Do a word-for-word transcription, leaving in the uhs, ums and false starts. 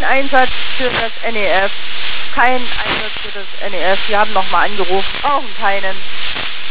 kein Einsatz für das N E F. Kein Einsatz für das N E F. Wir haben nochmal angerufen, brauchen keinen.